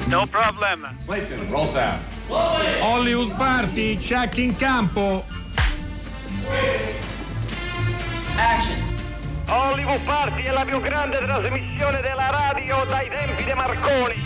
No problem. Clayton, roll sound. Hollywood Party, check in campo. Action. Hollywood Party è la più grande trasmissione della radio dai tempi di Marconi.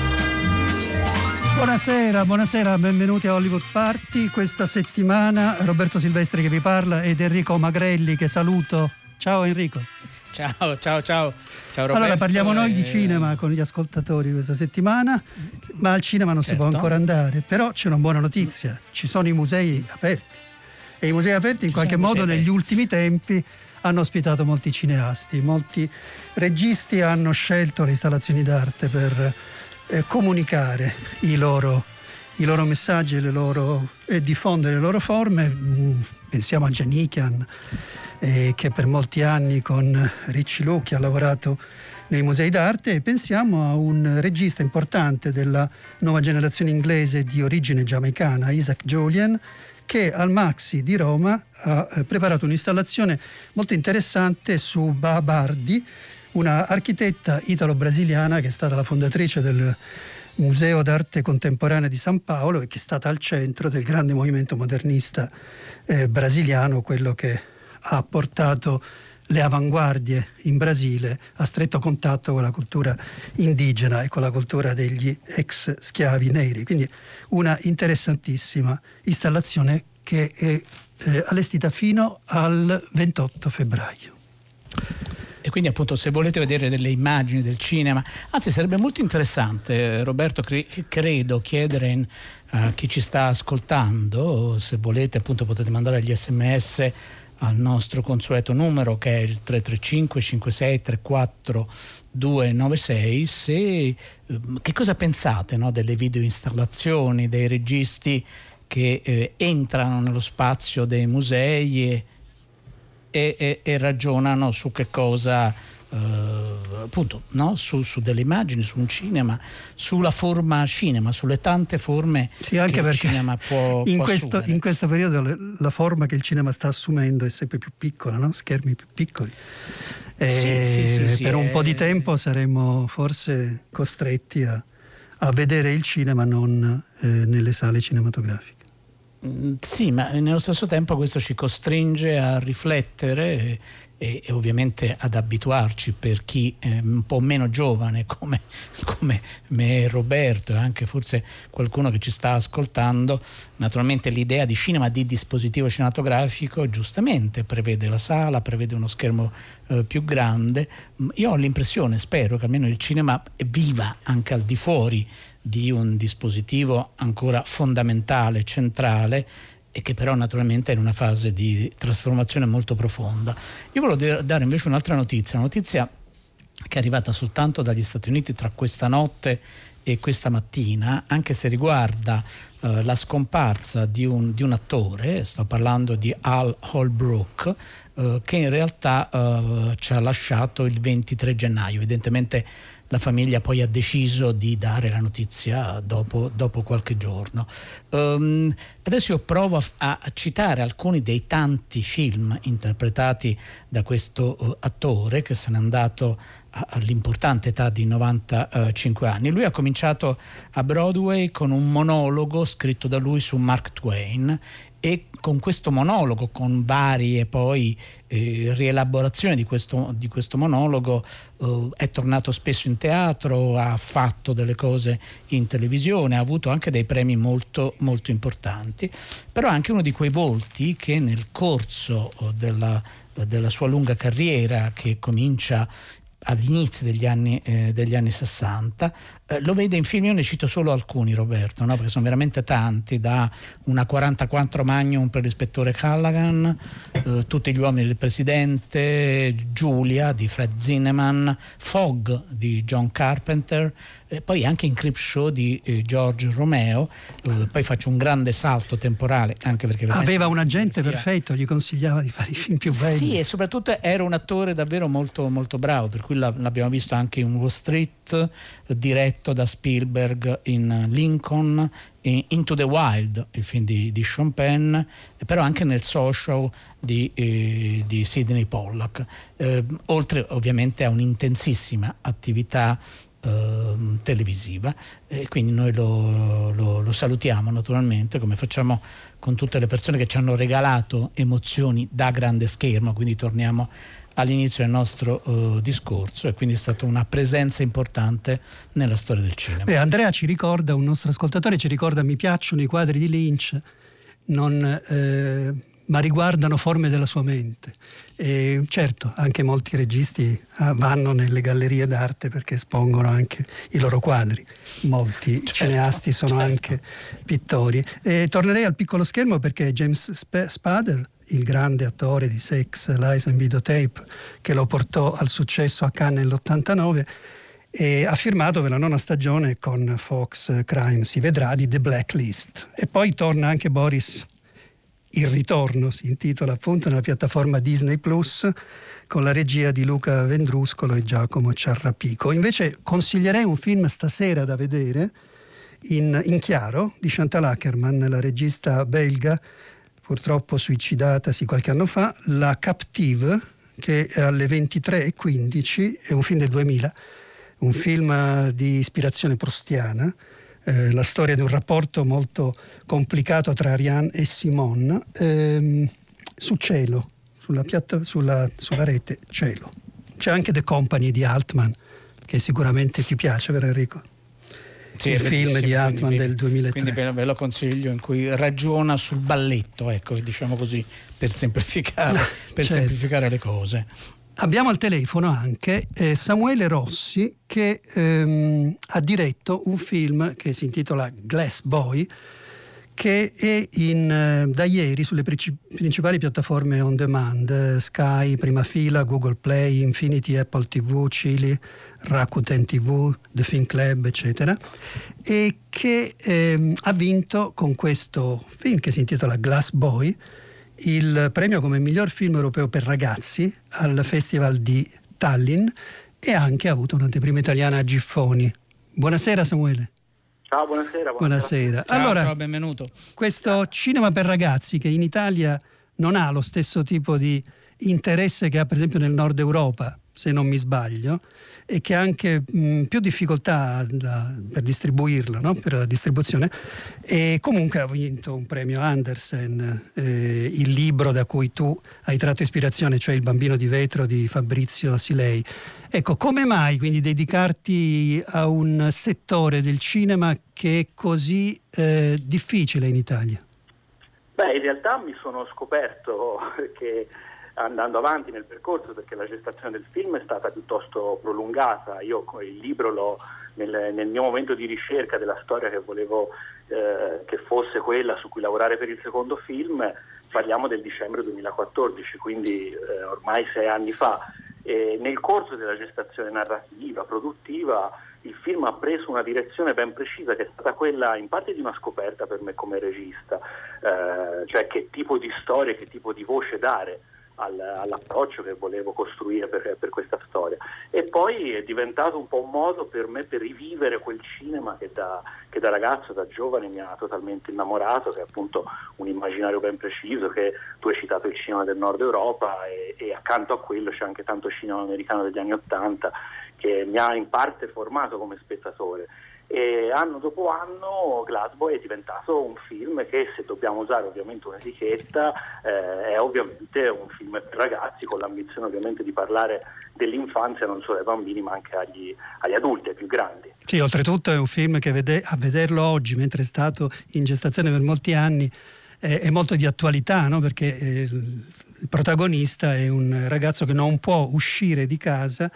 Buonasera, benvenuti a Hollywood Party. Questa settimana Roberto Silvestri che vi parla ed Enrico Magrelli che saluto. Ciao Enrico. Ciao Roberto. Allora parliamo noi di cinema con gli ascoltatori questa settimana, ma al cinema non si può ancora andare, però c'è una buona notizia, ci sono i musei aperti e i musei aperti in qualche modo negli ultimi tempi hanno ospitato molti cineasti, molti registi hanno scelto le installazioni d'arte per comunicare i loro messaggi e diffondere le loro forme. Pensiamo a Janikian, che per molti anni con Ricci Lucchi ha lavorato nei musei d'arte, e pensiamo a un regista importante della nuova generazione inglese di origine giamaicana, Isaac Julian, che al Maxi di Roma ha preparato un'installazione molto interessante su Ba Bardi, una architetta italo-brasiliana che è stata la fondatrice del Museo d'Arte Contemporanea di San Paolo e che è stata al centro del grande movimento modernista brasiliano, quello che ha portato le avanguardie in Brasile a stretto contatto con la cultura indigena e con la cultura degli ex schiavi neri. Quindi una interessantissima installazione che è allestita fino al 28 febbraio. E quindi appunto se volete vedere delle immagini del cinema, anzi sarebbe molto interessante, Roberto, credo chiedere a chi ci sta ascoltando, se volete appunto potete mandare gli SMS al nostro consueto numero che è il 335 56 34 296, che cosa pensate, no, delle video installazioni dei registi che entrano nello spazio dei musei e ragionano su che cosa appunto, no? su delle immagini, su un cinema, sulla forma cinema, sulle tante forme anche che il cinema può assumere. In questo periodo la forma che il cinema sta assumendo è sempre più piccola, no? Schermi più piccoli. Per un po' di tempo saremo forse costretti a vedere il cinema non nelle sale cinematografiche. Sì, ma nello stesso tempo questo ci costringe a riflettere e ovviamente ad abituarci, per chi è un po' meno giovane come me e Roberto, e anche forse qualcuno che ci sta ascoltando. Naturalmente l'idea di cinema, di dispositivo cinematografico, giustamente prevede la sala, prevede uno schermo più grande. Io ho l'impressione, spero che almeno il cinema viva anche al di fuori di un dispositivo ancora fondamentale, centrale, e che però naturalmente è in una fase di trasformazione molto profonda. Io volevo dare invece un'altra notizia, una notizia che è arrivata soltanto dagli Stati Uniti tra questa notte e questa mattina, anche se riguarda la scomparsa di un attore. Sto parlando di Al Holbrook, che in realtà ci ha lasciato il 23 gennaio. Evidentemente la famiglia poi ha deciso di dare la notizia dopo qualche giorno. Adesso io provo a citare alcuni dei tanti film interpretati da questo attore, che se n'è andato all'importante età di 95 anni. Lui ha cominciato a Broadway con un monologo scritto da lui su Mark Twain, e con questo monologo, con varie poi rielaborazioni di questo monologo, è tornato spesso in teatro, ha fatto delle cose in televisione, ha avuto anche dei premi molto, molto importanti, però è anche uno di quei volti che nel corso della sua lunga carriera, che comincia all'inizio degli anni 60, lo vede in film. Io ne cito solo alcuni, Roberto, no? Perché sono veramente tanti, da Una 44 Magnum per l'ispettore Callaghan, Tutti gli uomini del presidente, Giulia di Fred Zinnemann, Fog di John Carpenter, poi anche in Creepshow di George Romeo. Poi faccio un grande salto temporale, anche perché aveva un agente perfetto, gli consigliava di fare i film più belli. Sì, e soprattutto era un attore davvero molto, molto bravo, per cui l'abbiamo visto anche in Wall Street, diretto da Spielberg, in Lincoln, in Into the Wild, il film di Sean Penn, però anche nel Social di Sidney Pollack, oltre ovviamente a un'intensissima attività televisiva, e quindi noi lo salutiamo naturalmente, come facciamo con tutte le persone che ci hanno regalato emozioni da grande schermo. Quindi torniamo all'inizio del nostro discorso, e quindi è stata una presenza importante nella storia del cinema. Andrea ci ricorda, un nostro ascoltatore ci ricorda: mi piacciono i quadri di Lynch, ma riguardano forme della sua mente. E certo, anche molti registi vanno nelle gallerie d'arte perché espongono anche i loro quadri. Molti cineasti sono anche pittori. E tornerei al piccolo schermo perché James Spader, il grande attore di Sex, Lies and Videotape, che lo portò al successo a Cannes nell'89, e ha firmato per la 9ª stagione con Fox Crime si vedrà di The Blacklist. E poi torna anche Boris Il ritorno, si intitola appunto, nella piattaforma Disney Plus, con la regia di Luca Vendruscolo e Giacomo Ciarrapico. Invece consiglierei un film stasera da vedere, in chiaro, di Chantal Akerman, la regista belga, purtroppo suicidatasi qualche anno fa, La Captive, che è alle 23:15, è un film del 2000, un film di ispirazione proustiana, la storia di un rapporto molto complicato tra Ariane e Simone, su Cielo, sulla rete Cielo. C'è anche The Company di Altman, che sicuramente ti piace, vero Enrico? Sì, il film di Altman del 2003. Quindi ve lo consiglio, in cui ragiona sul balletto, ecco, diciamo così, per semplificare le cose. Abbiamo al telefono anche Samuele Rossi, che ha diretto un film che si intitola Glass Boy, che è da ieri sulle principali piattaforme on demand, Sky, Prima Fila, Google Play, Infinity, Apple TV, Chili, Rakuten TV, The Film Club, eccetera, e che ha vinto con questo film che si intitola Glass Boy il premio come miglior film europeo per ragazzi al Festival di Tallinn, e anche ha avuto un'anteprima italiana a Giffoni. Buonasera Samuele. Ciao, buonasera. Buonasera. Ciao, allora, ciao, benvenuto. Questo cinema per ragazzi, che in Italia non ha lo stesso tipo di interesse che ha per esempio nel nord Europa, se non mi sbaglio, e che ha anche più difficoltà per distribuirlo, no? Per la distribuzione, e comunque ha vinto un premio Andersen, il libro da cui tu hai tratto ispirazione, cioè Il bambino di vetro di Fabrizio Silei. Ecco, come mai quindi dedicarti a un settore del cinema che è così difficile in Italia? Beh, in realtà mi sono scoperto che andando avanti nel percorso, perché la gestazione del film è stata piuttosto prolungata. Io il libro nel mio momento di ricerca della storia che volevo che fosse quella su cui lavorare per il secondo film, parliamo del dicembre 2014, quindi ormai 6 anni fa. E nel corso della gestazione narrativa, produttiva, il film ha preso una direzione ben precisa, che è stata quella in parte di una scoperta per me come regista, cioè che tipo di storia, che tipo di voce dare all'approccio che volevo costruire per questa storia. E poi è diventato un po' un modo per me per rivivere quel cinema che da ragazzo, da giovane mi ha totalmente innamorato, che è appunto un immaginario ben preciso, che tu hai citato il cinema del nord Europa, e accanto a quello c'è anche tanto cinema americano degli anni '80 che mi ha in parte formato come spettatore. E anno dopo anno Glass Boy è diventato un film che, se dobbiamo usare ovviamente un'etichetta, è ovviamente un film per ragazzi, con l'ambizione ovviamente di parlare dell'infanzia non solo ai bambini ma anche agli adulti, ai più grandi. Sì, oltretutto è un film che a vederlo oggi, mentre è stato in gestazione per molti anni, è molto di attualità, no? Perché il protagonista è un ragazzo che non può uscire di casa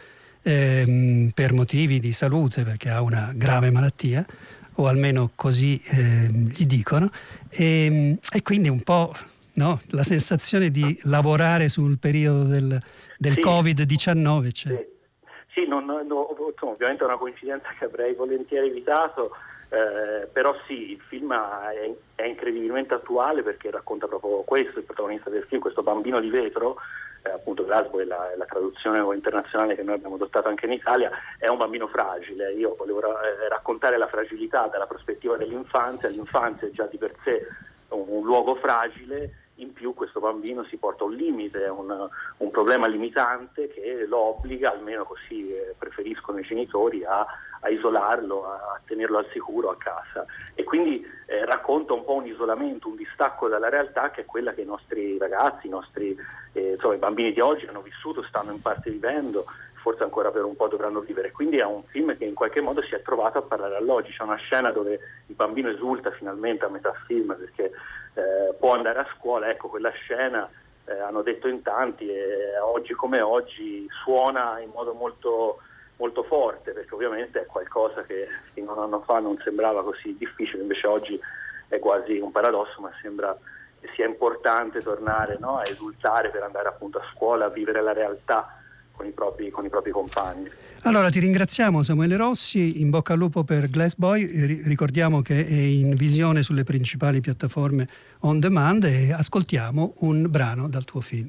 per motivi di salute, perché ha una grave malattia, o almeno così gli dicono, e quindi un po', no? La sensazione di lavorare sul periodo del sì. Covid-19. Cioè. Sì, ovviamente è una coincidenza che avrei volentieri evitato, però sì, il film è incredibilmente attuale, perché racconta proprio questo, il protagonista del film, questo bambino di vetro. Appunto Glass Boy, la traduzione internazionale che noi abbiamo adottato anche in Italia, è un bambino fragile. Io volevo raccontare la fragilità dalla prospettiva dell'infanzia. L'infanzia è già di per sé un luogo fragile, in più questo bambino si porta a un limite, un problema limitante che lo obbliga, almeno così preferiscono i genitori, a isolarlo, a tenerlo al sicuro a casa, e quindi racconta un po' un isolamento, un distacco dalla realtà, che è quella che i nostri ragazzi, i bambini di oggi hanno vissuto, stanno in parte vivendo, forse ancora per un po' dovranno vivere. Quindi è un film che in qualche modo si è trovato a parlare all'oggi. C'è una scena dove il bambino esulta finalmente a metà film perché può andare a scuola. Ecco, quella scena, hanno detto in tanti, oggi come oggi suona in modo molto, molto forte, perché ovviamente è qualcosa che fino a un anno fa non sembrava così difficile, invece oggi è quasi un paradosso, ma sembra che sia importante tornare, no, a esultare per andare appunto a scuola, a vivere la realtà con i propri compagni. Allora ti ringraziamo Samuele Rossi, in bocca al lupo per Glass Boy, ricordiamo che è in visione sulle principali piattaforme on demand e ascoltiamo un brano dal tuo film.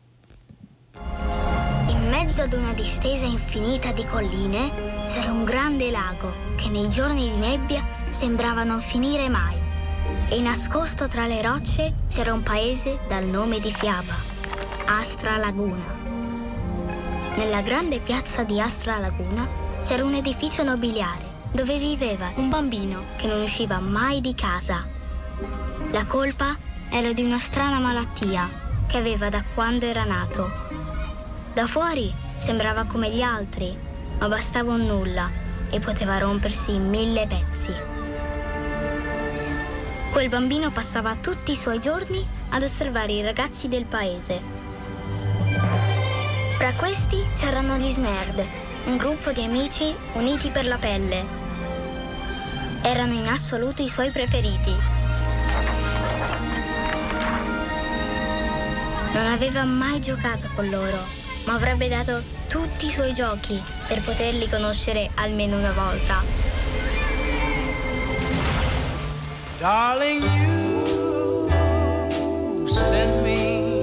In mezzo ad una distesa infinita di colline c'era un grande lago che nei giorni di nebbia sembrava non finire mai, e nascosto tra le rocce c'era un paese dal nome di Fiaba, Astra Laguna. Nella grande piazza di Astra Laguna c'era un edificio nobiliare dove viveva un bambino che non usciva mai di casa. La colpa era di una strana malattia che aveva da quando era nato. Da fuori sembrava come gli altri, ma bastava un nulla e poteva rompersi in 1000 pezzi. Quel bambino passava tutti i suoi giorni ad osservare i ragazzi del paese. Fra questi c'erano gli Snerd, un gruppo di amici uniti per la pelle. Erano in assoluto i suoi preferiti. Non aveva mai giocato con loro, ma avrebbe dato tutti i suoi giochi per poterli conoscere almeno una volta. Darling, you send me.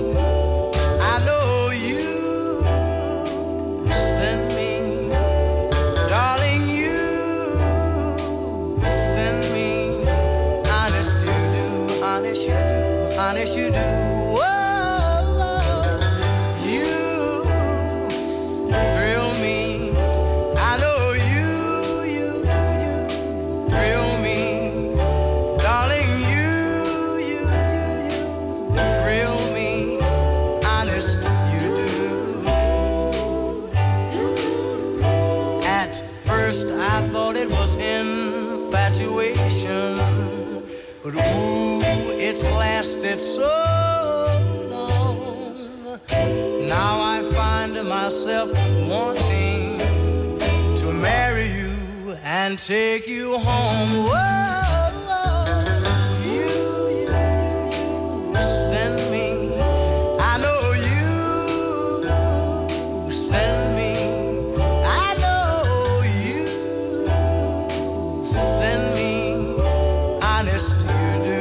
Honest you do. Whoa, you thrill me. I know you thrill me, darling. You thrill me. Honest you do. At first I thought it was infatuation, but ooh, it's lasted so long. Now I find myself wanting to marry you and take you home. Whoa, you send me. I know you send me. I know you send me. Honest you do.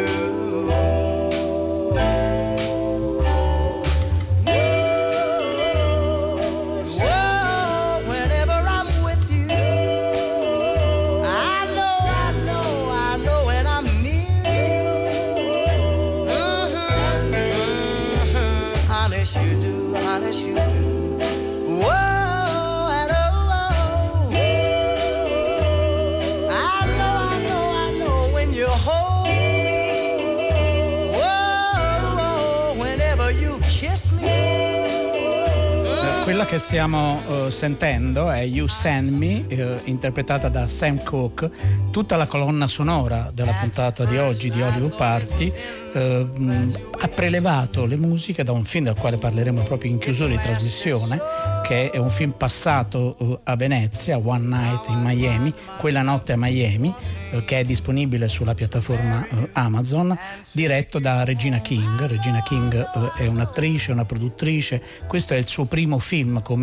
Quella che stiamo sentendo è You Send Me, interpretata da Sam Cooke. Tutta la colonna sonora della puntata di oggi di Hollywood Party ha prelevato le musiche da un film del quale parleremo proprio in chiusura di trasmissione, che è un film passato a Venezia, One Night in Miami, Quella notte a Miami, che è disponibile sulla piattaforma Amazon, diretto da Regina King. Regina King è un'attrice, una produttrice. Questo è il suo primo film come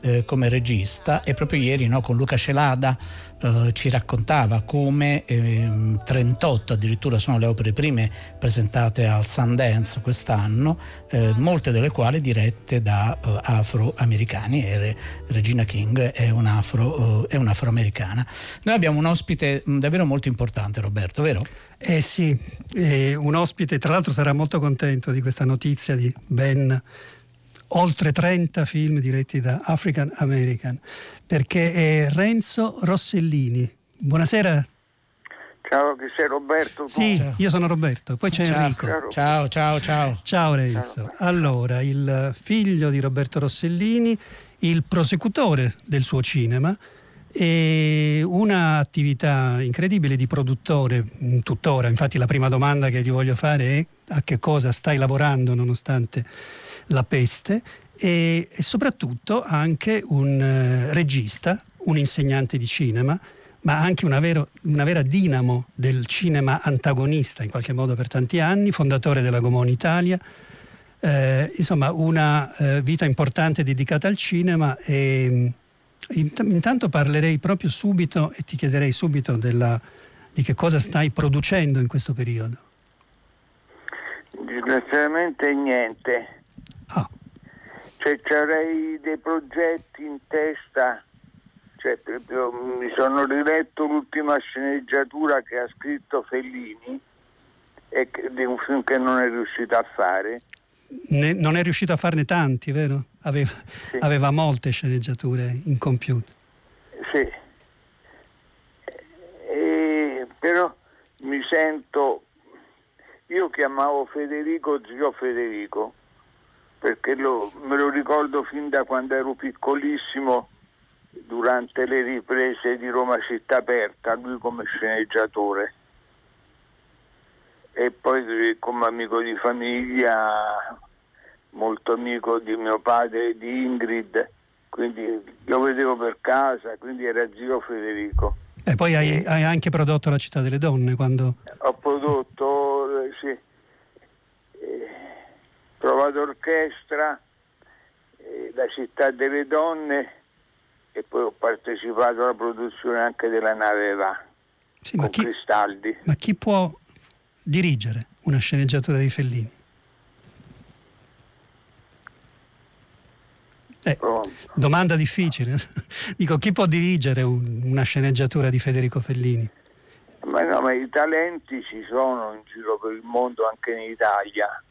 come regista, e proprio ieri, no, con Luca Celada ci raccontava come 38 addirittura sono le opere prime presentate al Sundance quest'anno, molte delle quali dirette da afroamericani, e Regina King è un'afroamericana. Noi abbiamo un ospite davvero molto importante, Roberto, vero? Sì, un ospite, tra l'altro sarà molto contento di questa notizia di ben oltre 30 film diretti da African American, perché è Renzo Rossellini. Buonasera. Ciao, che sei Roberto? Tu? Sì, ciao. Io sono Roberto, poi c'è Enrico. Ciao. Ciao Renzo. Allora, il figlio di Roberto Rossellini, il prosecutore del suo cinema, e una attività incredibile di produttore tuttora. Infatti la prima domanda che ti voglio fare è: a che cosa stai lavorando nonostante la peste? E soprattutto anche un regista, un insegnante di cinema, ma anche una vera dinamo del cinema antagonista in qualche modo per tanti anni, fondatore della Gomorra Italia, insomma una vita importante dedicata al cinema. E intanto parlerei proprio subito e ti chiederei subito di che cosa stai producendo in questo periodo. Disgraziatamente niente. Cioè, avrei dei progetti in testa, cioè proprio mi sono riletto l'ultima sceneggiatura che ha scritto Fellini di un film che non è riuscito a fare. Non è riuscito a farne tanti, vero? Aveva molte sceneggiature in computer. Sì. Però mi sento, io chiamavo Federico zio Federico, perché me lo ricordo fin da quando ero piccolissimo, durante le riprese di Roma Città Aperta, lui come sceneggiatore, e poi come amico di famiglia, molto amico di mio padre e di Ingrid, quindi lo vedevo per casa, quindi era zio Federico. E poi hai anche prodotto La Città delle Donne quando... Ho prodotto, sì, Prova d'orchestra, La Città delle Donne, e poi ho partecipato alla produzione anche della Nave Va, sì, con Cristaldi. Ma chi può dirigere una sceneggiatura di Fellini? Domanda difficile. Dico, chi può dirigere una sceneggiatura di Federico Fellini? Ma i talenti ci sono in giro per il mondo, anche in Italia.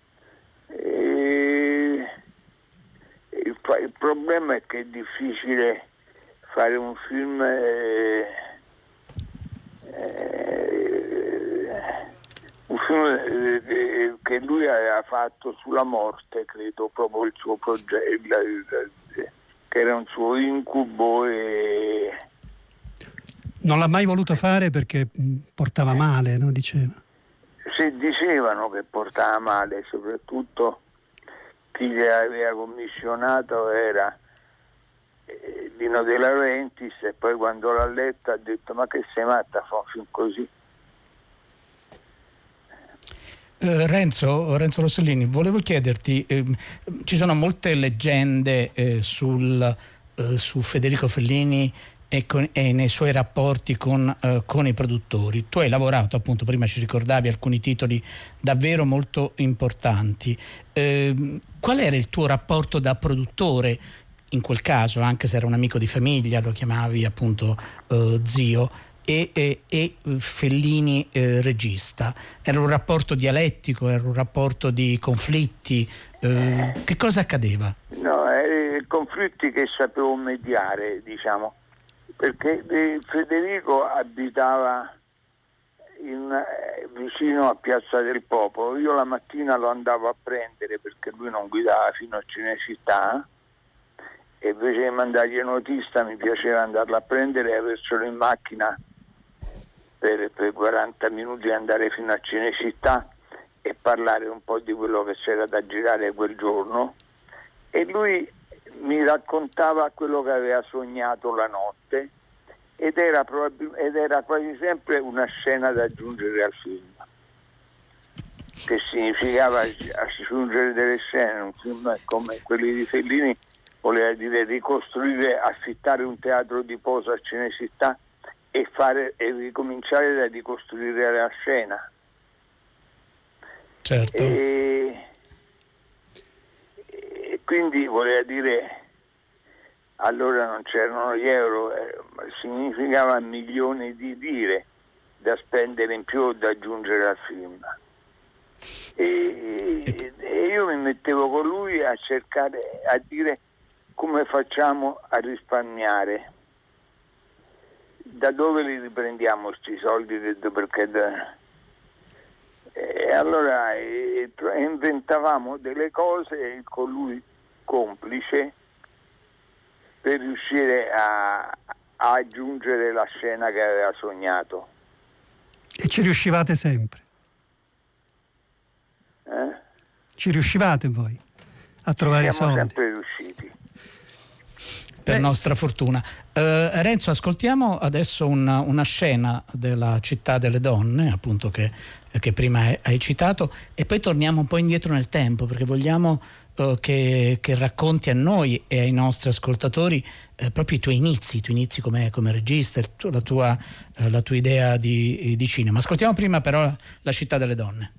Il problema è che è difficile fare un film che lui aveva fatto sulla morte, credo, proprio il suo progetto, che era un suo incubo, e non l'ha mai voluto fare perché portava male, no? Dicevano che portava male, soprattutto chi gli aveva commissionato era Dino De Laurentiis, e poi quando l'ha letto ha detto: ma che sei matta a fare un film così? Renzo Rossellini, volevo chiederti, ci sono molte leggende su Federico Fellini e nei suoi rapporti con i produttori. Tu hai lavorato, appunto, prima ci ricordavi alcuni titoli davvero molto importanti. Qual era il tuo rapporto da produttore in quel caso, anche se era un amico di famiglia, lo chiamavi appunto zio, e Fellini regista? Era un rapporto dialettico, era un rapporto di conflitti? Che cosa accadeva? No, conflitti che sapevo mediare, diciamo, perché Federico abitava vicino a Piazza del Popolo. Io la mattina lo andavo a prendere perché lui non guidava fino a Cinecittà, e invece di mandargli un autista mi piaceva andarlo a prendere e avercelo in macchina per 40 minuti, andare fino a Cinecittà e parlare un po' di quello che c'era da girare quel giorno, e lui mi raccontava quello che aveva sognato la notte, ed era quasi sempre una scena da aggiungere al film, che significava aggiungere delle scene. Un film come quelli di Fellini voleva dire ricostruire, affittare un teatro di posa a Cinecittà e ricominciare da ricostruire la scena. Certo. E quindi voleva dire, allora non c'erano gli euro, significava milioni di lire da spendere in più o da aggiungere al film. E io mi mettevo con lui a cercare, a dire come facciamo a risparmiare, da dove li riprendiamo questi soldi, perché e allora inventavamo delle cose con lui complice per riuscire a aggiungere la scena che aveva sognato. E ci riuscivate sempre? Ci riuscivate voi a trovare i soldi? Siamo sempre riusciti. Per nostra fortuna. Renzo, ascoltiamo adesso una scena della Città delle Donne, appunto che prima hai citato, e poi torniamo un po' indietro nel tempo, perché vogliamo che racconti a noi e ai nostri ascoltatori proprio i tuoi inizi come regista, la tua idea di cinema. Ascoltiamo prima però la Città delle Donne.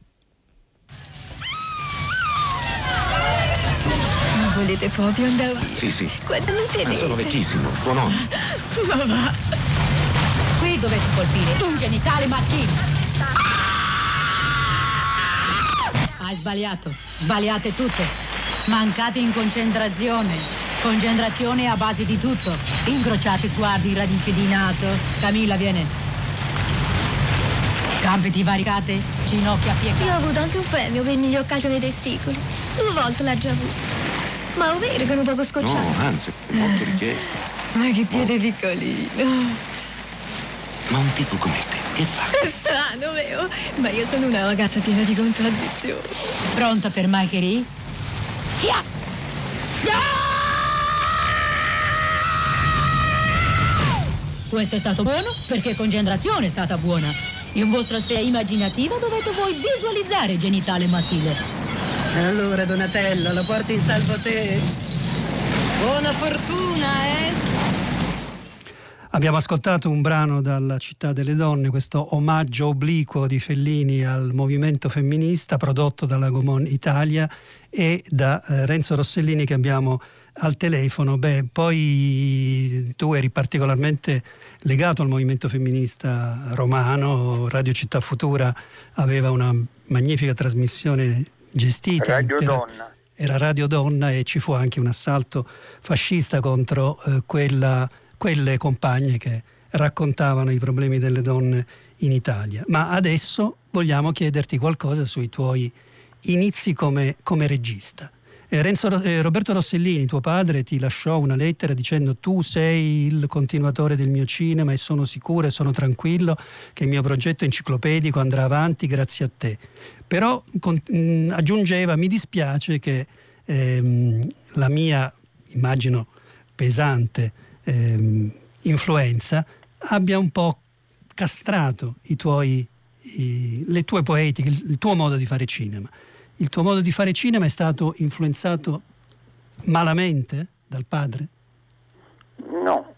Volete proprio andare via? Sì. Quando non tenete? Ma sono vecchissimo, buono. Ma va. Qui dovete colpire un genitale maschile. Hai sbagliato. Sbagliate tutte. Mancate in concentrazione. Concentrazione a base di tutto. Incrociati sguardi, radici di naso. Camilla, viene. Gambe divaricate, ginocchia piegate. Io ho avuto anche un premio per il miglior calcio nei testicoli. 2 volte l'ha già avuto. Ma è vero che è un poco scocciato? No, anzi, è molto richiesto. Ma che piede piccolino. Ma un tipo come te, che fa? È strano, vero? Ma io sono una ragazza piena di contraddizioni. Pronta per Machery? Chia! Questo è stato buono perché concentrazione è stata buona. In vostra sfera immaginativa dovete voi visualizzare il genitale maschile. Allora, Donatello, lo porti in salvo te? Buona fortuna, Abbiamo ascoltato un brano dalla Città delle Donne, questo omaggio obliquo di Fellini al movimento femminista prodotto dalla Gaumont Italia e da Renzo Rossellini, che abbiamo al telefono. Poi tu eri particolarmente legato al movimento femminista romano. Radio Città Futura aveva una magnifica trasmissione gestita, era Radio Donna, e ci fu anche un assalto fascista contro quelle compagne che raccontavano i problemi delle donne in Italia. Ma adesso vogliamo chiederti qualcosa sui tuoi inizi come regista. Roberto Rossellini, tuo padre, ti lasciò una lettera dicendo: tu sei il continuatore del mio cinema e sono sicuro e sono tranquillo che il mio progetto enciclopedico andrà avanti grazie a te. Però aggiungeva: mi dispiace che la mia, immagino, pesante influenza abbia un po' castrato le tue poetiche, il tuo modo di fare cinema. Il tuo modo di fare cinema è stato influenzato malamente dal padre? No,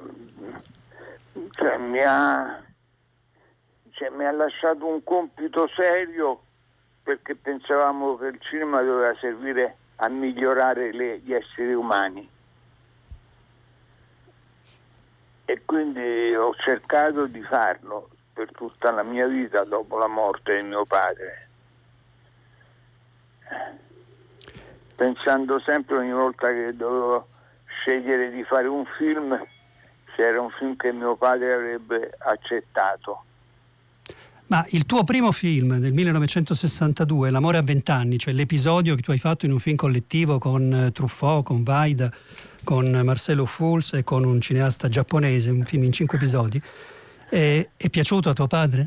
mi ha lasciato un compito serio, perché pensavamo che il cinema doveva servire a migliorare gli esseri umani, e quindi ho cercato di farlo per tutta la mia vita dopo la morte di mio padre, pensando sempre, ogni volta che dovevo scegliere di fare un film, se era un film che mio padre avrebbe accettato. Ma il tuo primo film del 1962, L'amore a 20 anni, cioè l'episodio che tu hai fatto in un film collettivo con Truffaut, con Vaida, con Marcelo Fulz e con un cineasta giapponese, un film in 5 episodi, è piaciuto a tuo padre?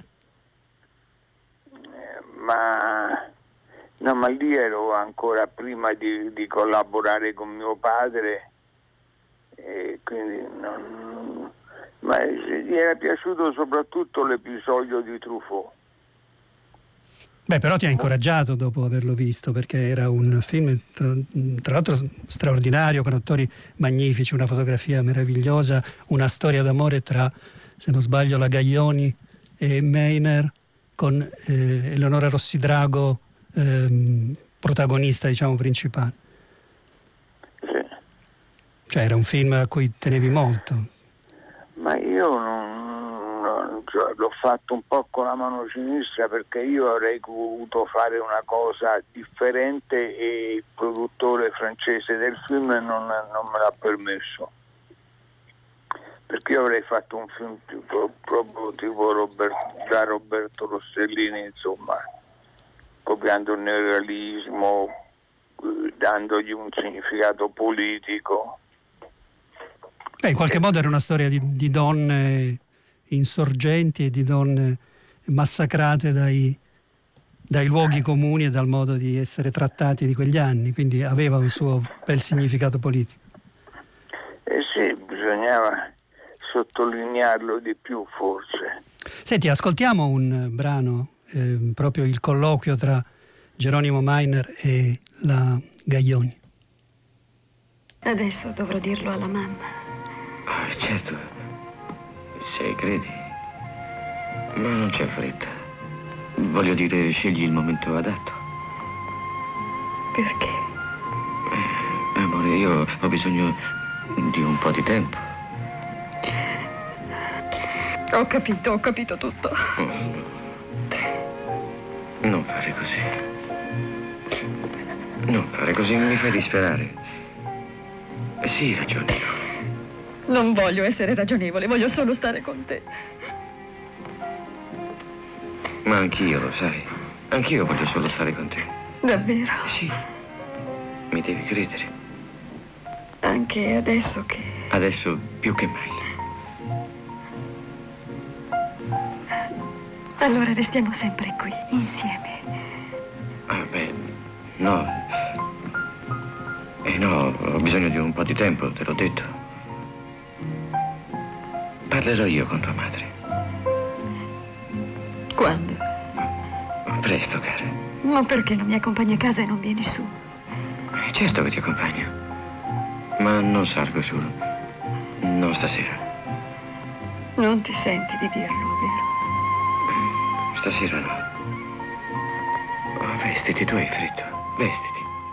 Ma lì ero ancora prima di collaborare con mio padre, e quindi ma gli era piaciuto soprattutto l'episodio di Truffaut. Beh, però ti ha incoraggiato dopo averlo visto, perché era un film tra l'altro straordinario, con attori magnifici, una fotografia meravigliosa, una storia d'amore tra, se non sbaglio, la Gaioni e Meiner, con Eleonora Rossi Drago protagonista, diciamo, principale. Sì. Cioè era un film a cui tenevi molto. Ma io cioè, l'ho fatto un po' con la mano sinistra, perché io avrei voluto fare una cosa differente e il produttore francese del film non me l'ha permesso, perché io avrei fatto un film proprio tipo Roberto Rossellini, insomma, copiando il neorealismo, dandogli un significato politico. In qualche modo era una storia di donne insorgenti e di donne massacrate dai luoghi comuni e dal modo di essere trattati di quegli anni, quindi aveva un suo bel significato politico. Sì, bisognava sottolinearlo di più, forse. Senti, ascoltiamo un brano, proprio il colloquio tra Geronimo Meiner e la Gaioni. Adesso dovrò dirlo alla mamma. Certo, se credi, ma non c'è fretta. Voglio dire, scegli il momento adatto. Perché? Amore, io ho bisogno di un po' di tempo. Ho capito tutto. Non fare così, mi fai disperare. Sii ragionevole. Non voglio essere ragionevole, voglio solo stare con te. Ma anch'io, lo sai. Anch'io voglio solo stare con te. Davvero? Sì. Mi devi credere. Anche adesso che... Adesso più che mai. Allora restiamo sempre qui, insieme. Beh, no. No, ho bisogno di un po' di tempo, te l'ho detto. Parlerò io con tua madre. Quando? Presto, cara. Ma perché non mi accompagni a casa e non vieni su? Certo che ti accompagno. Ma non salgo su. Non stasera. Non ti senti di dirlo, vero? Stasera no. Vestiti, tu hai freddo. Vestiti.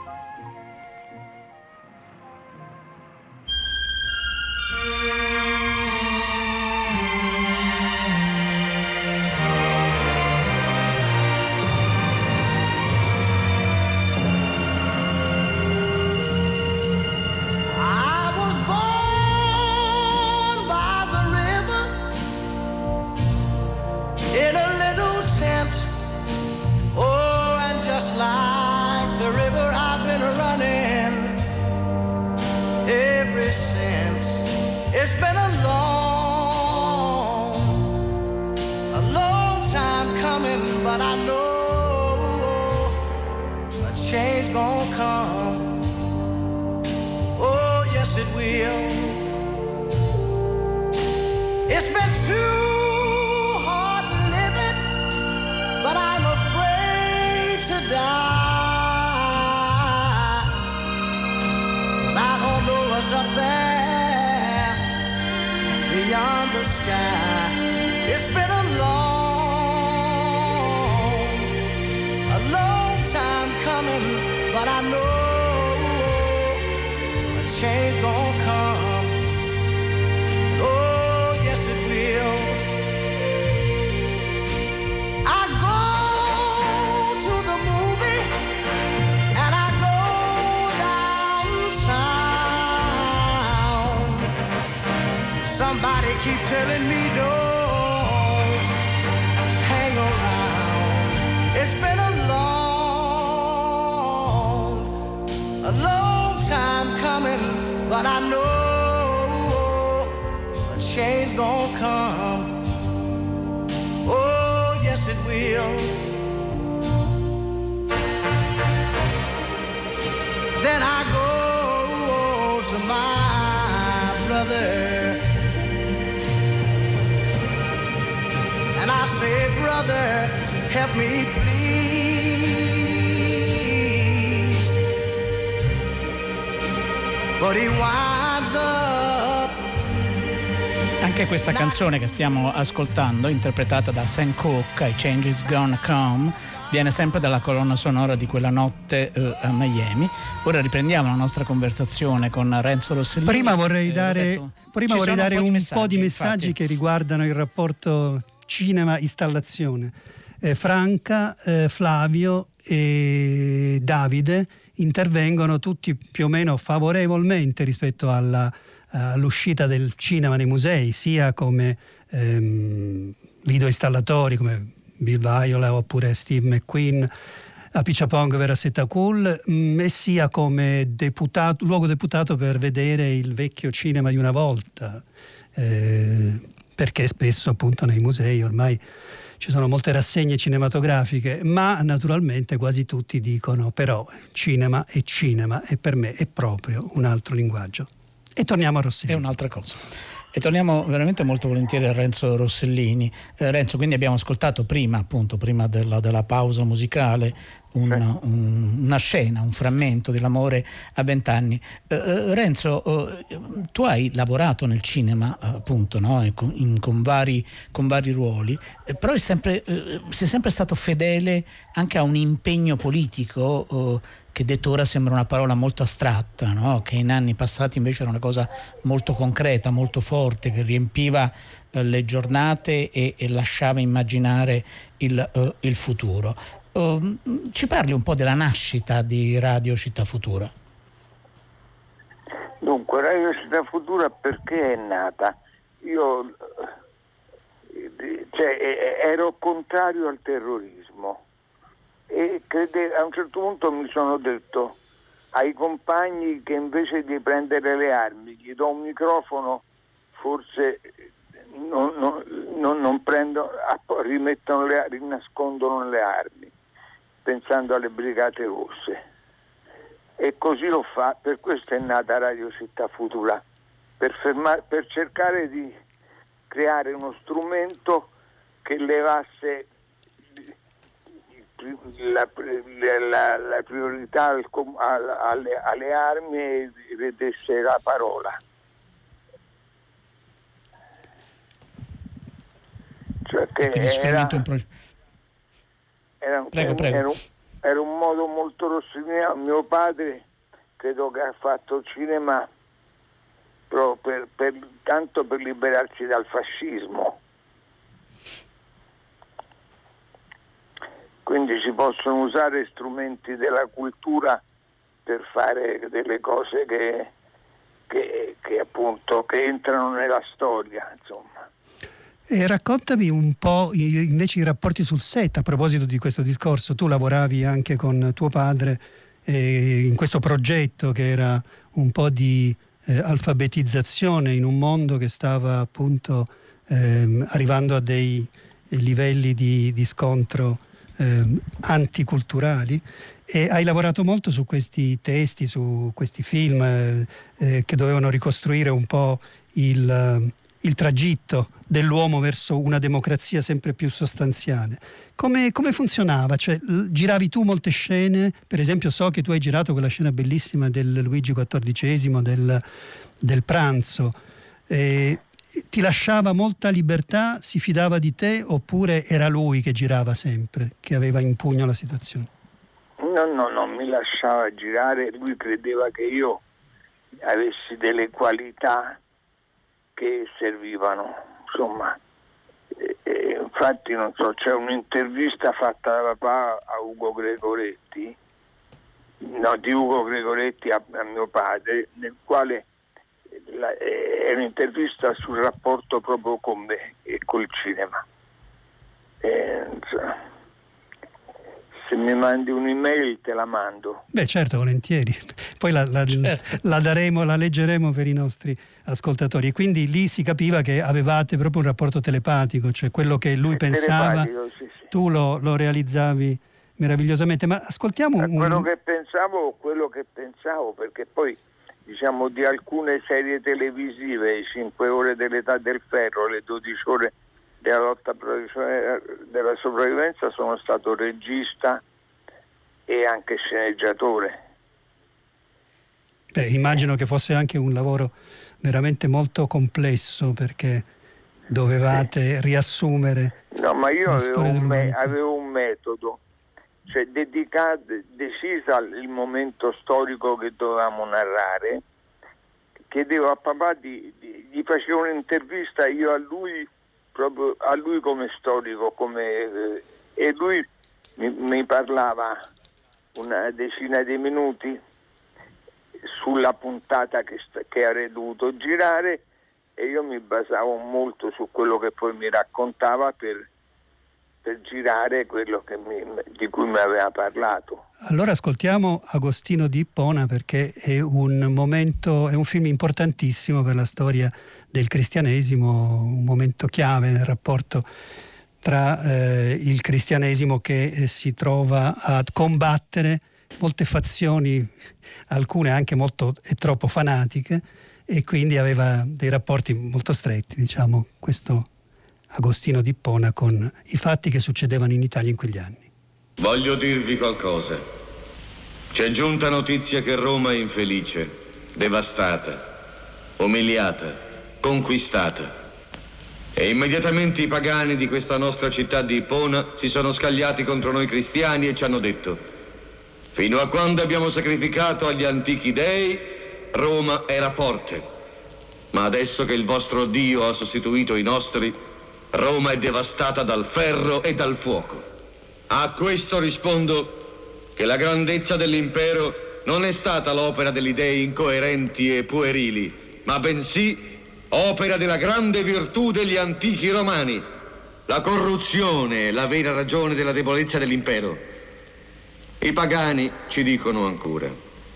Somebody keep telling me don't hang around. It's been a long time coming, but I know a change gonna come. Oh, yes it will. Then I go to my brother and I say, brother, help me please. But he winds up. Anche questa canzone che stiamo ascoltando, interpretata da Sam Cooke, I Change Is Gonna Come, viene sempre dalla colonna sonora di quella notte a Miami. Ora riprendiamo la nostra conversazione con Renzo Rossellini. Prima vorrei dare un po' di messaggi che riguardano il rapporto cinema-installazione. Franca, Flavio e Davide intervengono tutti più o meno favorevolmente rispetto all'uscita del cinema nei musei, sia come videoinstallatori come Bill Viola oppure Steve McQueen a Pichapong Verasetta Cool, e sia come luogo deputato per vedere il vecchio cinema di una volta, perché spesso appunto nei musei ormai ci sono molte rassegne cinematografiche, ma naturalmente quasi tutti dicono però cinema è cinema e per me è proprio un altro linguaggio. E torniamo a Rossellini. È un'altra cosa. E torniamo veramente molto volentieri a Renzo Rossellini. Renzo, quindi abbiamo ascoltato prima della pausa musicale una scena, un frammento dell'amore a 20 anni. Renzo, tu hai lavorato nel cinema appunto, no? con vari ruoli, però sei sempre stato fedele anche a un impegno politico che detto ora sembra una parola molto astratta, no? Che in anni passati invece era una cosa molto concreta, molto forte, che riempiva le giornate e lasciava immaginare il futuro. Ci parli un po' della nascita di Radio Città Futura? Dunque, Radio Città Futura perché è nata? Io ero contrario al terrorismo e a un certo punto mi sono detto ai compagni che invece di prendere le armi gli do un microfono, forse non prendo, rinascondono le armi, pensando alle Brigate Rosse. E così l'ho fatto, per questo è nata Radio Città Futura, per cercare di creare uno strumento che levasse la priorità alle armi e redesse la parola. Cioè che era un modo molto rossiniano. Mio padre credo che ha fatto cinema proprio tanto per liberarsi dal fascismo. Quindi si possono usare strumenti della cultura per fare delle cose che appunto che entrano nella storia, insomma. E raccontami un po' invece i rapporti sul set a proposito di questo discorso. Tu lavoravi anche con tuo padre in questo progetto che era un po' di alfabetizzazione in un mondo che stava appunto arrivando a dei livelli di scontro anticulturali, e hai lavorato molto su questi testi, su questi film che dovevano ricostruire un po' il tragitto dell'uomo verso una democrazia sempre più sostanziale. Come funzionava? Cioè, giravi tu molte scene? Per esempio so che tu hai girato quella scena bellissima del Luigi XIV del pranzo. Ti lasciava molta libertà, si fidava di te, oppure era lui che girava sempre, che aveva in pugno la situazione? No, mi lasciava girare, lui credeva che io avessi delle qualità che servivano, insomma. Infatti non so, c'è un'intervista fatta da papà a Ugo Gregoretti, di Ugo Gregoretti a mio padre, nel quale è un'intervista sul rapporto proprio con me e col cinema. Se mi mandi un'email te la mando. Beh, certo, volentieri. Poi la leggeremo per i nostri ascoltatori. E quindi lì si capiva che avevate proprio un rapporto telepatico, cioè quello che lui pensava, sì. Tu lo realizzavi meravigliosamente. Ma ascoltiamo quello che pensavo, perché poi diciamo di alcune serie televisive, 5 ore dell'età del ferro, le 12 ore della lotta della della sopravvivenza sono stato regista e anche sceneggiatore. Immagino che fosse anche un lavoro veramente molto complesso, perché dovevate riassumere. No, ma io la avevo un metodo, cioè decisa il momento storico che dovevamo narrare, chiedevo a papà gli facevo un'intervista io a lui, proprio a lui come storico, e lui mi parlava una decina di minuti sulla puntata che avrei dovuto girare, e io mi basavo molto su quello che poi mi raccontava per girare quello di cui mi aveva parlato. Allora ascoltiamo Agostino di Ippona, perché è un film importantissimo per la storia del cristianesimo, un momento chiave nel rapporto tra il cristianesimo che si trova a combattere molte fazioni, alcune anche molto e troppo fanatiche, e quindi aveva dei rapporti molto stretti, diciamo, questo Agostino di Ippona, con i fatti che succedevano in Italia in quegli anni. Voglio dirvi qualcosa. C'è giunta notizia che Roma è infelice, devastata, umiliata, conquistata. E immediatamente i pagani di questa nostra città di Ippona si sono scagliati contro noi cristiani e ci hanno detto: fino a quando abbiamo sacrificato agli antichi dei, Roma era forte. Ma adesso che il vostro Dio ha sostituito i nostri, Roma è devastata dal ferro e dal fuoco. A questo rispondo che la grandezza dell'impero non è stata l'opera degli dei incoerenti e puerili, ma bensì opera della grande virtù degli antichi romani. La corruzione è la vera ragione della debolezza dell'impero. I pagani ci dicono ancora: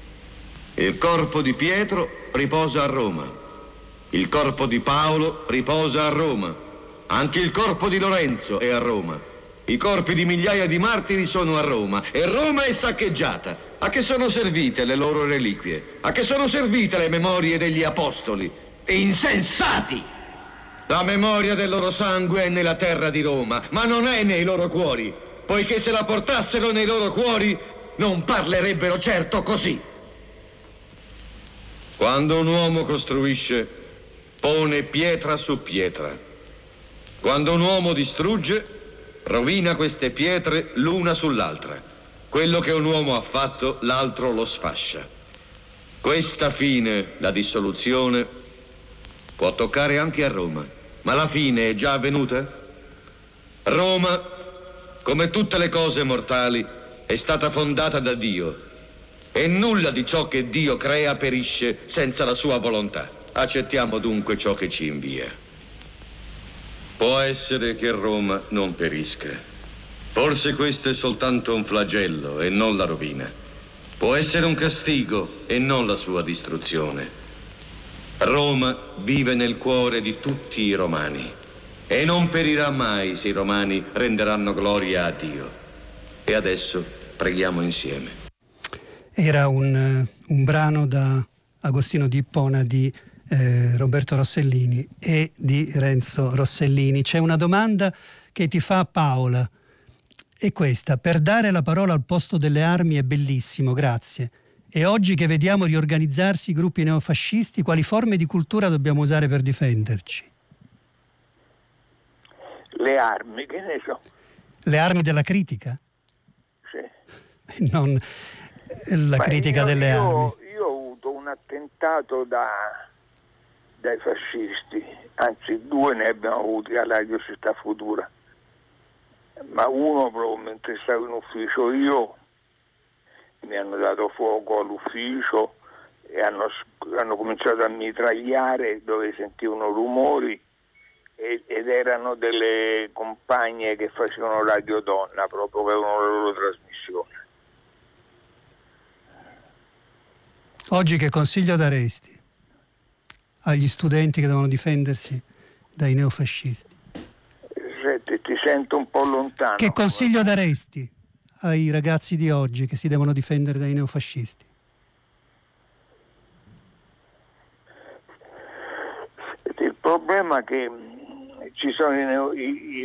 il corpo di Pietro riposa a Roma, il corpo di Paolo riposa a Roma, anche il corpo di Lorenzo è a Roma, i corpi di migliaia di martiri sono a Roma, e Roma è saccheggiata. A che sono servite le loro reliquie? A che sono servite le memorie degli apostoli? Insensati! La memoria del loro sangue è nella terra di Roma, ma non è nei loro cuori, poiché se la portassero nei loro cuori non parlerebbero certo così. Quando un uomo costruisce, pone pietra su pietra. Quando un uomo distrugge, rovina queste pietre l'una sull'altra. Quello che un uomo ha fatto, l'altro lo sfascia. Questa fine, la dissoluzione, può toccare anche a Roma. Ma la fine è già avvenuta? Roma, come tutte le cose mortali, è stata fondata da Dio, e nulla di ciò che Dio crea perisce senza la sua volontà. Accettiamo dunque ciò che ci invia. Può essere che Roma non perisca. Forse questo è soltanto un flagello e non la rovina. Può essere un castigo e non la sua distruzione. Roma vive nel cuore di tutti i romani e non perirà mai se i romani renderanno gloria a Dio. E adesso preghiamo insieme. Era un brano da Agostino di Ippona di Roberto Rossellini e di Renzo Rossellini. C'è una domanda che ti fa Paola, è questa: per dare la parola al posto delle armi è bellissimo, grazie. E oggi che vediamo riorganizzarsi i gruppi neofascisti, quali forme di cultura dobbiamo usare per difenderci? Le armi, che ne so. Le armi della critica? Sì. Non la critica delle armi. Io ho avuto un attentato dai fascisti, anzi 2 ne abbiamo avuti alla Radio Città Futura, ma uno proprio mentre stavo in ufficio io, mi hanno dato fuoco all'ufficio e hanno cominciato a mitragliare dove sentivano rumori, ed erano delle compagne che facevano Radio Donna, proprio che avevano la loro trasmissione. Oggi che consiglio daresti agli studenti che devono difendersi dai neofascisti? Senti, ti sento un po' lontano. Che consiglio daresti ai ragazzi di oggi che si devono difendere dai neofascisti? Il problema è che ci sono i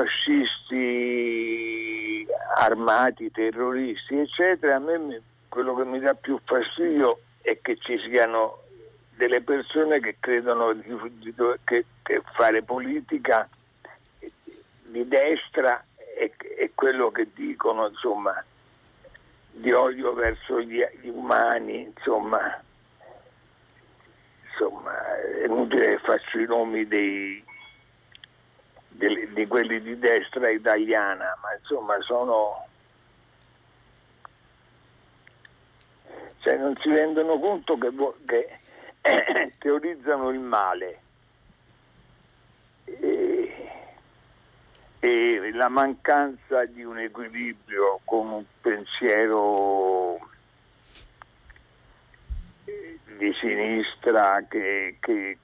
neofascisti armati, terroristi, eccetera. A me quello che mi dà più fastidio è che ci siano delle persone che credono che fare politica di destra è quello che dicono, insomma, di odio verso gli umani, insomma, è inutile che faccio i nomi di quelli di destra italiana, ma insomma cioè non si rendono conto che teorizzano il male e la mancanza di un equilibrio con un pensiero di sinistra che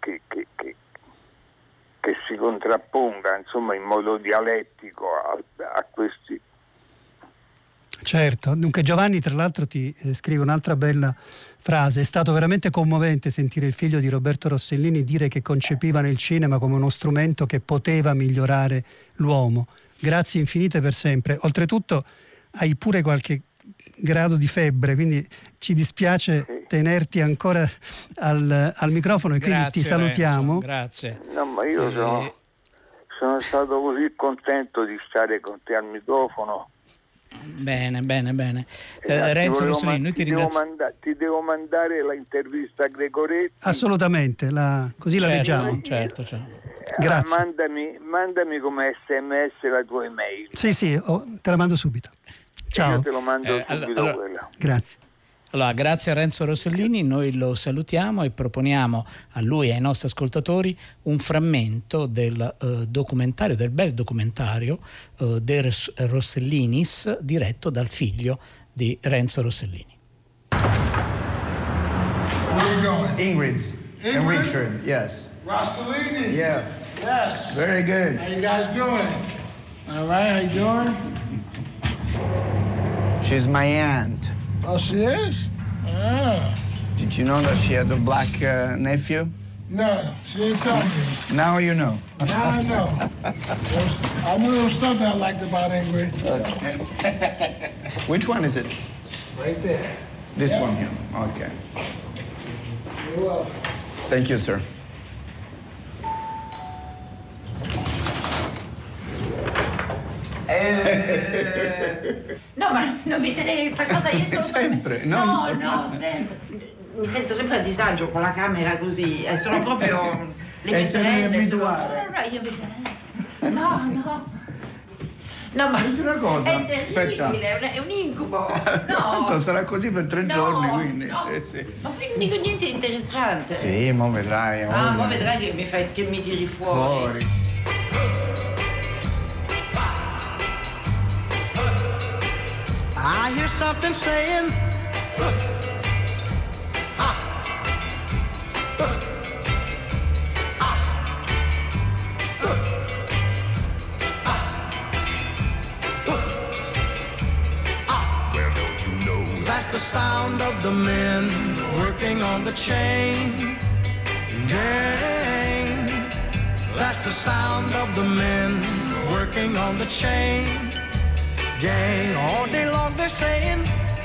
si contrapponga, insomma, in modo dialettico a questi. Certo, dunque Giovanni tra l'altro ti scrive un'altra bella frase: è stato veramente commovente sentire il figlio di Roberto Rossellini dire che concepivano il cinema come uno strumento che poteva migliorare l'uomo. Grazie infinite per sempre. Oltretutto hai pure qualche grado di febbre, quindi ci dispiace tenerti ancora al microfono e quindi ti salutiamo. Renzo, grazie. No, ma io sono stato così contento di stare con te al microfono. Bene. Renzo Rossellini, noi ti ringraziamo. Ti devo mandare l'intervista a Gregoretti. Assolutamente, così la leggiamo. Certo. Grazie. Mandami come SMS la tua email. Sì, te la mando subito. Ciao. Io te lo mando subito quello. Grazie. Allora, grazie a Renzo Rossellini, noi lo salutiamo e proponiamo a lui e ai nostri ascoltatori un frammento del documentario, del bel documentario dei Rossellinis, diretto dal figlio di Renzo Rossellini. Where are you going? Ingrid's. And Richard, yes. Rossellini? Yes. Very good. How you guys doing? All right, how you doing? She's my aunt. Oh, she is? Ah. Did you know that she had a black nephew? No, she didn't tell me. Now you know. Now I know. I knew there was something I liked about Ingrid. Okay. Which one is it? Right there. This one here. Okay. You're welcome. Thank you, sir. No, ma non mi tenevi questa cosa io sono sempre. No, sempre. Mi sento sempre a disagio con la camera così, sono proprio le mie sorelle sono. No, io invece no. No, ma una cosa. È terribile, è un incubo. No. Tanto sarà così per 3 giorni, quindi. No. Sì. Ma qui non dico niente di interessante. Sì, mo vedrai. Mo vedrai che mi tiri fuori. I hear something saying, well, don't you know that's the sound of the men working on the chain gang. That's the sound of the men working on the chain gang. All day long they're saying,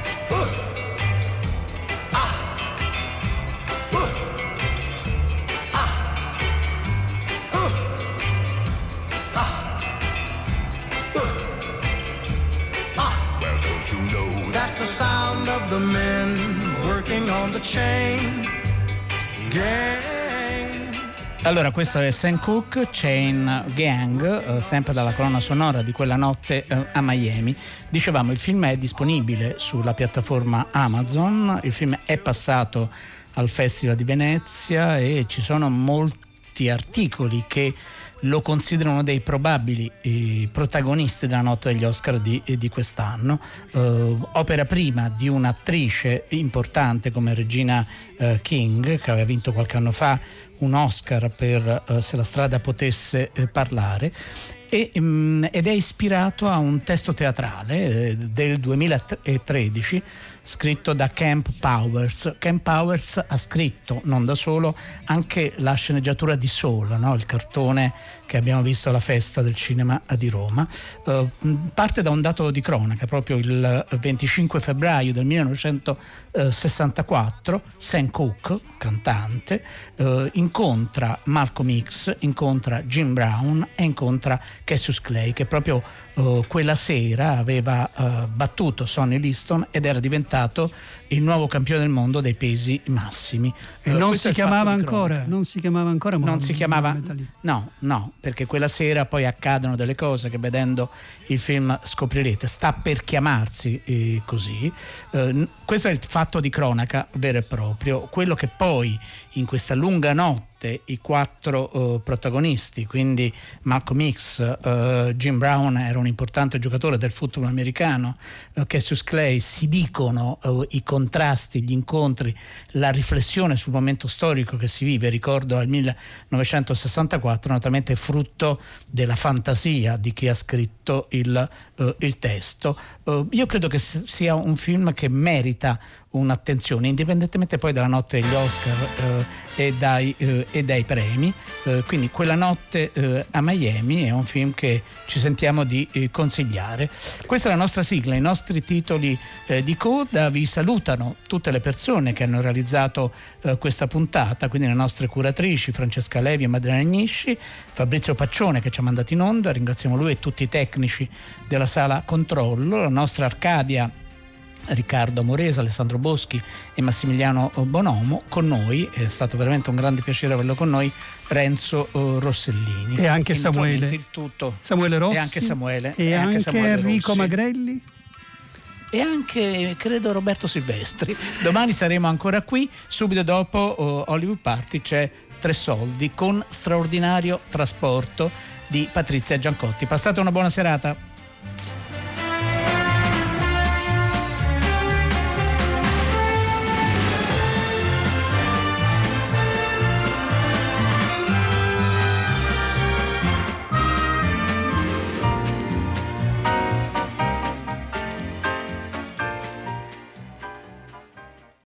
well, don't you know that's the sound of the men working on the chain gang. Allora, questo è Sam Cooke, Chain Gang, sempre dalla colonna sonora di Quella notte a Miami. Dicevamo, il film è disponibile sulla piattaforma Amazon, il film è passato al Festival di Venezia e ci sono molti articoli che lo considerano uno dei probabili protagonisti della notte degli Oscar di quest'anno, opera prima di un'attrice importante come Regina King, che aveva vinto qualche anno fa un Oscar per Se la strada potesse parlare, ed è ispirato a un testo teatrale del 2013 scritto da Kemp Powers. Kemp Powers ha scritto, non da solo, anche la sceneggiatura di Soul, no? Il cartone che abbiamo visto alla Festa del Cinema di Roma. Parte da un dato di cronaca. Proprio il 25 febbraio del 1964 Sam Cooke, cantante, incontra Malcolm X, incontra Jim Brown e incontra Cassius Clay, che proprio quella sera aveva battuto Sonny Liston ed era diventato il nuovo campione del mondo dei pesi massimi. E non si chiamava ancora no, perché quella sera poi accadono delle cose che vedendo il film scoprirete. Sta per chiamarsi così. Questo è il fatto di cronaca vero e proprio, quello che poi in questa lunga notte i 4 protagonisti, quindi Malcolm X, Jim Brown era un importante giocatore del football americano, Cassius Clay, si dicono i contrasti, gli incontri, la riflessione sul momento storico che si vive. Ricordo al 1964, naturalmente frutto della fantasia di chi ha scritto il testo. Io credo che sia un film che merita un'attenzione, indipendentemente poi dalla notte degli Oscar e dai premi. Quindi Quella notte a Miami è un film che ci sentiamo di consigliare. Questa è la nostra sigla, i nostri titoli di coda. Vi salutano tutte le persone che hanno realizzato questa puntata, quindi le nostre curatrici Francesca Levi e Madalena Agnisci, Fabrizio Paccione che ci ha mandato in onda, ringraziamo lui e tutti i tecnici della sala controllo, la nostra Arcadia, Riccardo Moresa, Alessandro Boschi e Massimiliano Bonomo. Con noi è stato veramente un grande piacere averlo con noi Renzo Rossellini e anche Samuele Rossi e anche Samuele Enrico Rossi. Magrelli e anche credo Roberto Silvestri. Domani saremo ancora qui. Subito dopo Hollywood Party c'è Tre soldi con straordinario trasporto di Patrizia Giancotti. Passate una buona serata.